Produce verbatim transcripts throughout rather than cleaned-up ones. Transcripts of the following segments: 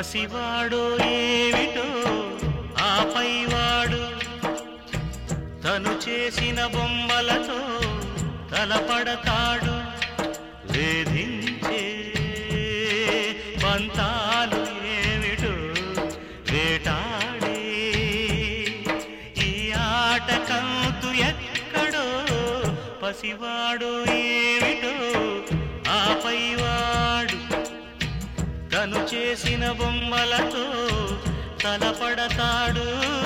పసివాడో ఏమిటో ఆపైవాడు తను చేసిన బొమ్మలతో తలపడతాడు. వేధించే పంతాలు ఏమిటో వేటాడే ఈ ఆట కంతు ఎక్కడో పసివాడో ఏమిటో ఆపైవాడు తను చేసిన బొమ్మలతో తలపడతాడు.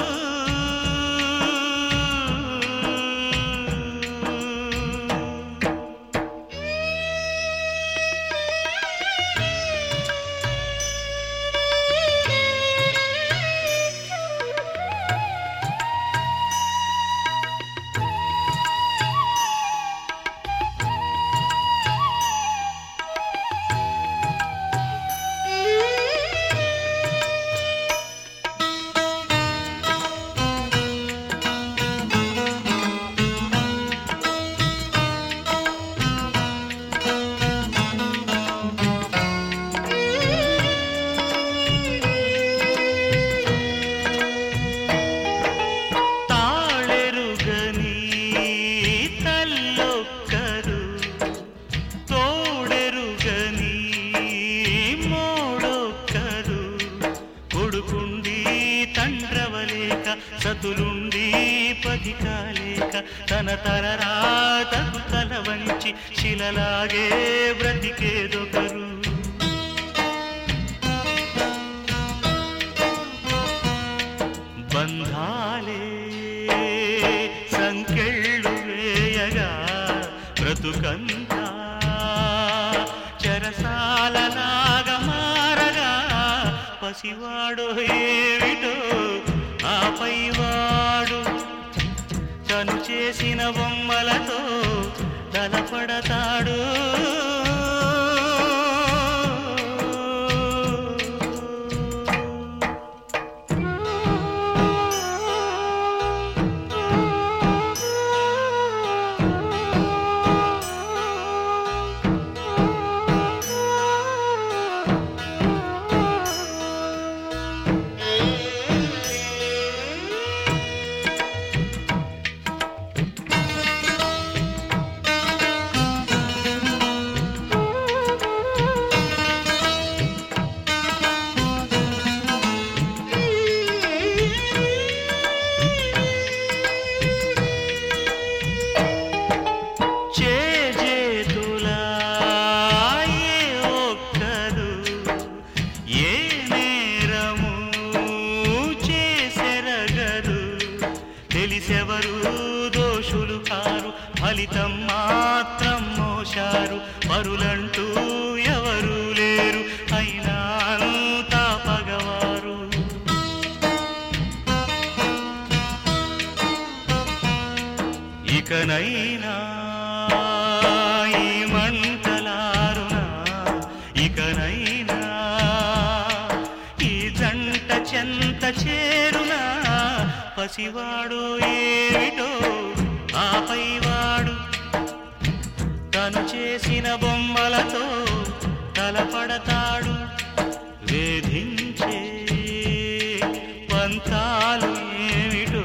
సతులుండి పదికాలేక తన తలరాతకు తల వంచి శిలలాగే బ్రతికేదొకరు. బంధాలే సంకెళ్ళు వేయగా బ్రతుకంతా చెరసాలలాగా మారగా పసివాడో ఏమిటో ఆపైవాడు తను చేసిన బొమ్మలతో తలపడతాడు. తెలిసెవరు దోషులు కారు ఫలితం మాత్రం మోశారు. పరులంటూ ఎవరు లేరు అయినా అంతా పగవారు. ఇకనైనా ఈ మంటలారునా ఇకనైనా ఈ జంట చెంత చేరునా పసివాడు ఏమిటో ఆపైవాడు తను చేసిన బొమ్మలతో తలపడతాడు. వేధించే పంతాలు ఏమిటో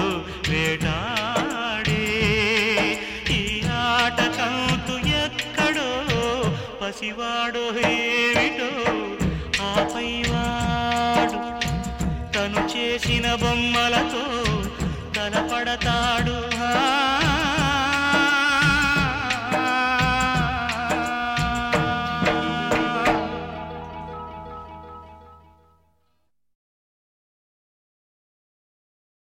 వేటాడే ఈ ఆట కంతు ఎక్కడో పసివాడు ఏమిటో ఆపైవాడు తను చేసిన బొమ్మలతో తలపడతాడు.